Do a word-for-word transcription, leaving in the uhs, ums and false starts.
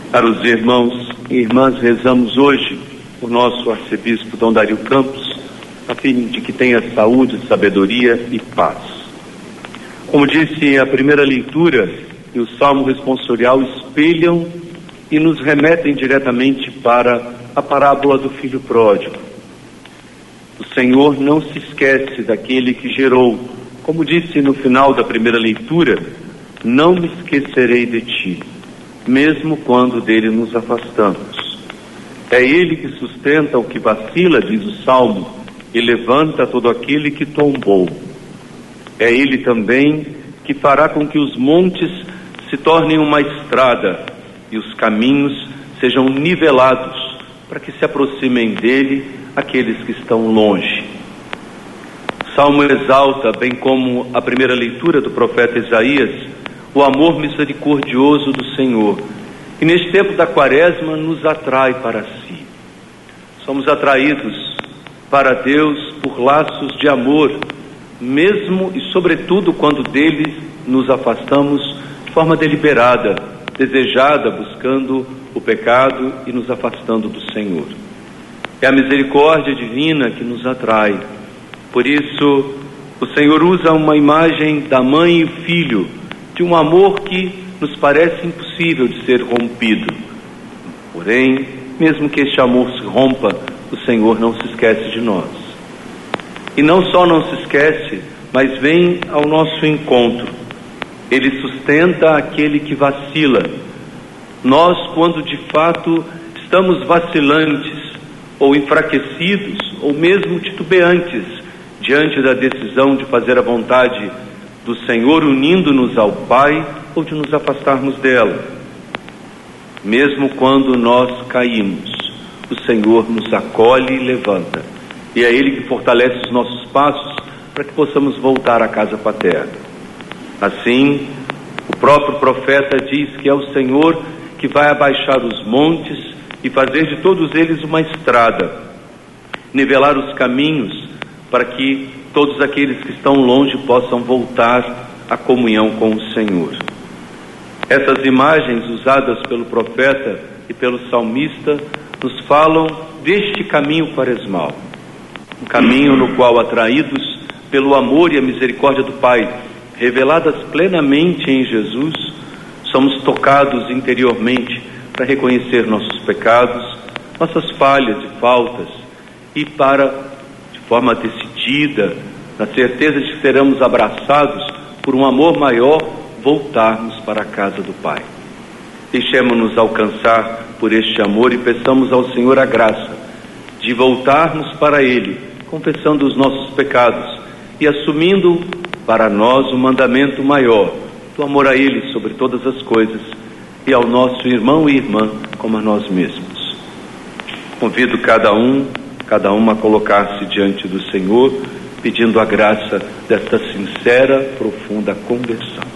Caros irmãos e irmãs, rezamos hoje o nosso arcebispo Dom Dario Campos, a fim de que tenha saúde, sabedoria e paz. Como disse a primeira leitura, e o Salmo responsorial espelham e nos remetem diretamente para a parábola do filho pródigo. O Senhor não se esquece daquele que gerou. Como disse no final da primeira leitura, não me esquecerei de ti, mesmo quando dele nos afastamos. É ele que sustenta o que vacila, diz o Salmo, e levanta todo aquele que tombou. É ele também que fará com que os montes se tornem uma estrada e os caminhos sejam nivelados, para que se aproximem dele aqueles que estão longe. O Salmo exalta, bem como a primeira leitura do profeta Isaías, o amor misericordioso do Senhor, e neste tempo da quaresma nos atrai para si. Somos atraídos para Deus por laços de amor, mesmo e sobretudo quando dele nos afastamos de forma deliberada, desejada, buscando o pecado e nos afastando do Senhor. É a misericórdia divina que nos atrai. Por isso, o Senhor usa uma imagem da mãe e filho, de um amor que nos parece impossível de ser rompido. Porém, mesmo que este amor se rompa, o Senhor não se esquece de nós. E não só não se esquece, mas vem ao nosso encontro. Ele sustenta aquele que vacila. Nós, quando de fato estamos vacilantes, ou enfraquecidos, ou mesmo titubeantes, diante da decisão de fazer a vontade do Senhor, unindo-nos ao Pai, ou de nos afastarmos dela. Mesmo quando nós caímos, o Senhor nos acolhe e levanta. E é Ele que fortalece os nossos passos para que possamos voltar à casa paterna. Assim, o próprio profeta diz que é o Senhor que vai abaixar os montes e fazer de todos eles uma estrada, nivelar os caminhos para que todos aqueles que estão longe possam voltar à comunhão com o Senhor. Essas imagens usadas pelo profeta e pelo salmista nos falam deste caminho quaresmal, um caminho no qual, atraídos pelo amor e a misericórdia do Pai, reveladas plenamente em Jesus, somos tocados interiormente para reconhecer nossos pecados, nossas falhas e faltas, e para, de forma decidida, na certeza de que seremos abraçados por um amor maior, voltarmos para a casa do Pai. Deixemos-nos alcançar por este amor e peçamos ao Senhor a graça de voltarmos para Ele, confessando os nossos pecados e assumindo para nós o mandamento maior do amor a Ele sobre todas as coisas e ao nosso irmão e irmã como a nós mesmos. Convido cada um, cada uma a colocar-se diante do Senhor, pedindo a graça desta sincera, profunda conversão.